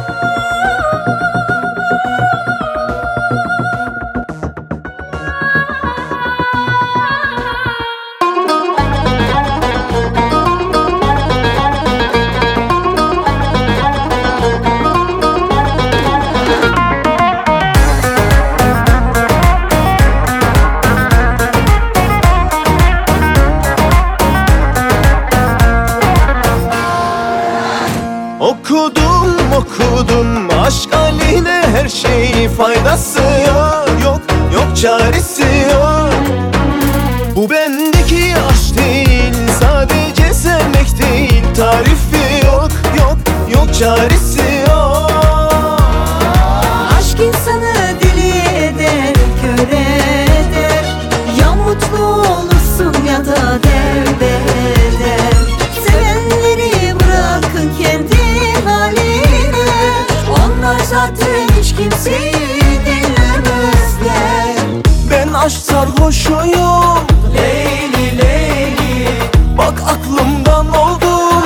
Okudum aşk haline, her şeyin faydası yok. Yok çaresi yok. Bu bendeki aşk değil, sadece sevmek değil. Tarifi yok çaresi yok. Aşk insanı deli eder, kör eder. Ya mutlu olursun ya da derbeder. Sevenleri bırakın kendi haline, onlar zaten hiç kimseyi dinlemezler. Ben aşk sarhoşuyum Leyli Leyli, bak aklımdan oldum.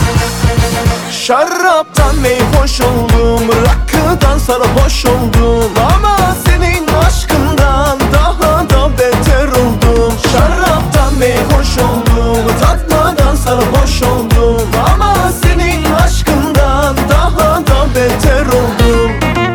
Şaraptan meyhoş oldum, rakıdan sarhoş oldum. Ama senin aşkından daha da beter oldum. Şaraptan meyhoş oldum, tatmadan sarhoş oldum. Ama senin aşkından daha da beter oldum.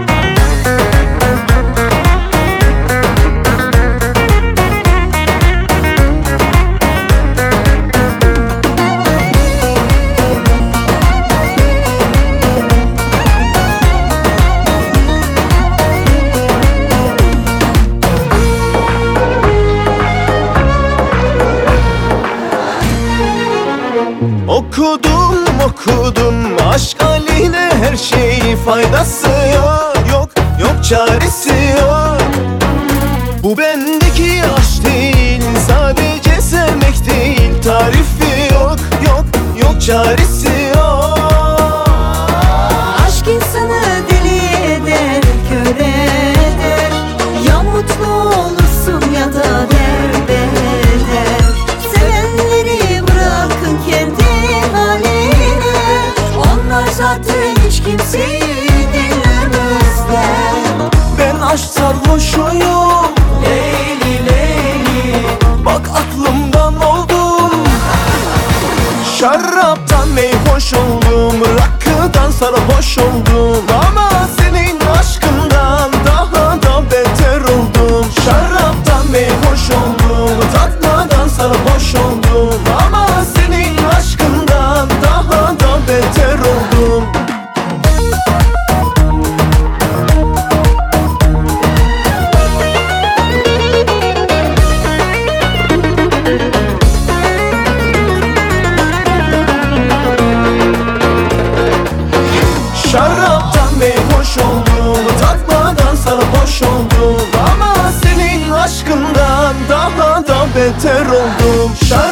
Okudum aşk haline, her şeyin faydası yok çaresi yok. Bu bendeki aşk değil, sadece sevmek değil. Tarifi yok çaresi yok. Aşk insanı deli eder, kör eder. Ya mutlu olursun ya da derbeder. Sevenleri bırakın kendi haline, onlar zaten hiç kimseyi dinlemezler. Ben aşk sarhoşuyum Leyli Leyli, bak aklımdan oldum. Şaraptan meyhoş oldum, rakıdan sarhoş oldum. Ama senin aşkından daha da beter oldum. Şaraptan meyhoş oldum, tatmadan sarhoş oldum. Ama senin aşkından daha da beter oldum. Şaraptan meyhoş oldum, tatmadan sarhoş oldum. Ama senin aşkından daha da beter oldum.